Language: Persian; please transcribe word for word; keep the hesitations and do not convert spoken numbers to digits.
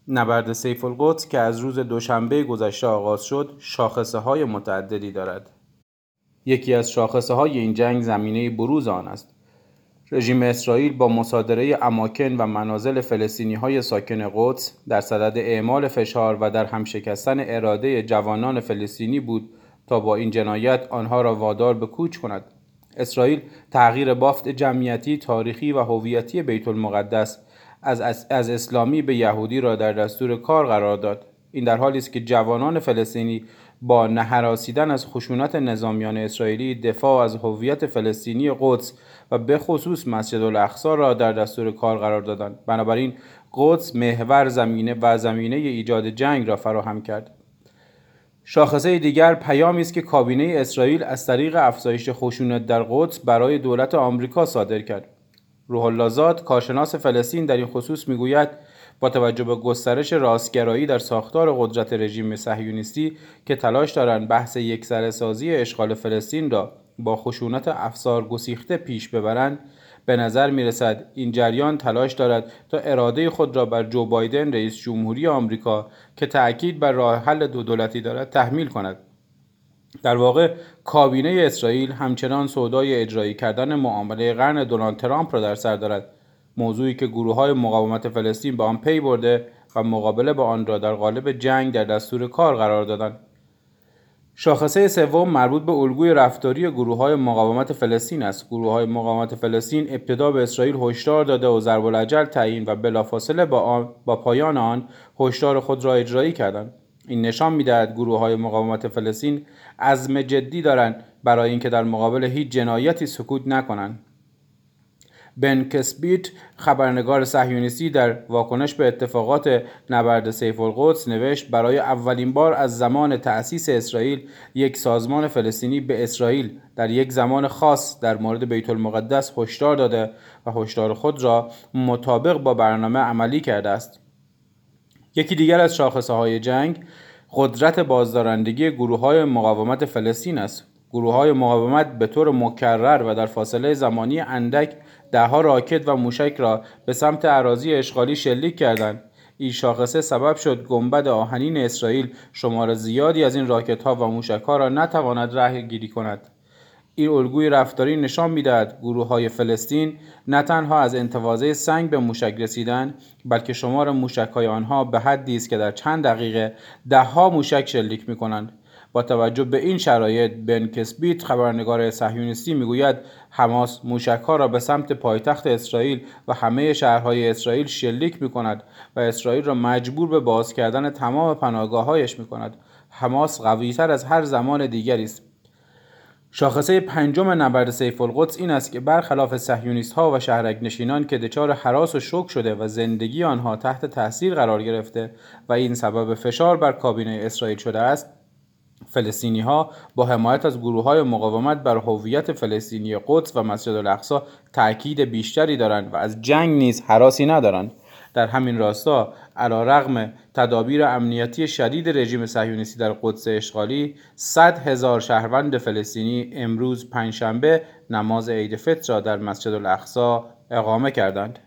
نبرد سیف القدس که از روز دوشنبه گذشته آغاز شد، شاخصه های متعددی دارد. یکی از شاخصه های این جنگ زمینه بروز آن است. رژیم اسرائیل با مصادره اماکن و منازل فلسطینی های ساکن قدس در صدد اعمال فشار و در هم شکستن اراده جوانان فلسطینی بود تا با این جنایت آنها را وادار به کوچ کند. اسرائیل تغییر بافت جمعیتی، تاریخی و هویتی بیت المقدس از, از اسلامی به یهودی را در دستور کار قرار داد. این در حالی است که جوانان فلسطینی با نهراسیدن از خشونت نظامیان اسرائیلی دفاع از هویت فلسطینی قدس و به خصوص مسجد الاقصی را در دستور کار قرار دادند. بنابراین قدس محور زمینه و زمینه ایجاد جنگ را فراهم کرد. شاخصه دیگر پیامی است که کابینه اسرائیل از طریق افزایش خشونت در قدس برای دولت آمریکا صادر کرد. روح الله زاد، کارشناس فلسطین، در این خصوص میگوید با توجه به گسترش راستگرایی در ساختار قدرت رژیم صهیونیستی که تلاش دارند بحث یکسره-سازی اشغال فلسطین را با خشونت افسار گسیخته پیش ببرند، به نظر میرسد این جریان تلاش دارد تا اراده خود را بر جو بایدن رئیس جمهوری آمریکا که تأکید بر راه حل دو دولتی دارد تحمیل کند. در واقع کابینه اسرائیل همچنان سودای اجرایی کردن معامله قرن دونالد ترامپ را در سر دارد، موضوعی که گروه‌های مقاومت فلسطین به آن پی برده و مقابله با آن را در قالب جنگ در دستور کار قرار دادند. شاخصه سوم مربوط به الگوی رفتاری گروه‌های مقاومت فلسطین است. گروه‌های مقاومت فلسطین ابتدا به اسرائیل هشدار داده و ضرب الاجل تعیین و بلافاصله با آن با پایان آن هشدار خود را اجرایی کردند. این نشان می‌دهد گروه‌های مقاومت فلسطین عزم جدی دارند برای اینکه در مقابل هیچ جنایتی سکوت نکنند. بن کسبیت، خبرنگار صهیونیستی، در واکنش به اتفاقات نبرد سیف القدس نوشت برای اولین بار از زمان تأسیس اسرائیل یک سازمان فلسطینی به اسرائیل در یک زمان خاص در مورد بیت المقدس هشدار داده و هشدار خود را مطابق با برنامه عملی کرده است. یکی دیگر از شاخصه‌های جنگ قدرت بازدارندگی گروه‌های مقاومت فلسطین است. گروه‌های مقاومت به طور مکرر و در فاصله زمانی اندک ده‌ها راکت و موشک را به سمت اراضی اشغالی شلیک کردند. این شاخصه سبب شد گنبد آهنین اسرائیل شمار زیادی از این راکت‌ها و موشک‌ها را نتواند رهگیری کند. این الگوی رفتاری نشان می‌دهد گروه‌های فلسطین نه تنها از انتوازه سنگ به موشک رسیدند، بلکه شمار موشک‌های آنها به حدی است که در چند دقیقه ده‌ها موشک شلیک می‌کنند. با توجه به این شرایط، بن کسبیت، خبرنگار صهیونیستی، میگوید حماس موشک‌ها را به سمت پایتخت اسرائیل و همه شهرهای اسرائیل شلیک می‌کند و اسرائیل را مجبور به باز کردن تمام پناهگاه‌هایش می‌کند. حماس قوی‌تر از هر زمان دیگری است. شاخصه پنجم نبرد سیف القدس این است که برخلاف صهیونیست‌ها و شهرک‌نشینان که دچار هراس و شوک شده و زندگی آنها تحت تاثیر قرار گرفته و این سبب فشار بر کابینه اسرائیل شده است، فلسطینی‌ها با حمایت از گروه‌های مقاومت بر هویت فلسطینی قدس و مسجد الاقصی تأکید بیشتری دارند و از جنگ نیز هراسی ندارند. در همین راستا علیرغم تدابیر امنیتی شدید رژیم صهیونیستی در قدس اشغالی، صد هزار شهروند فلسطینی امروز پنجشنبه نماز عید فطر را در مسجد الاقصی اقامه کردند.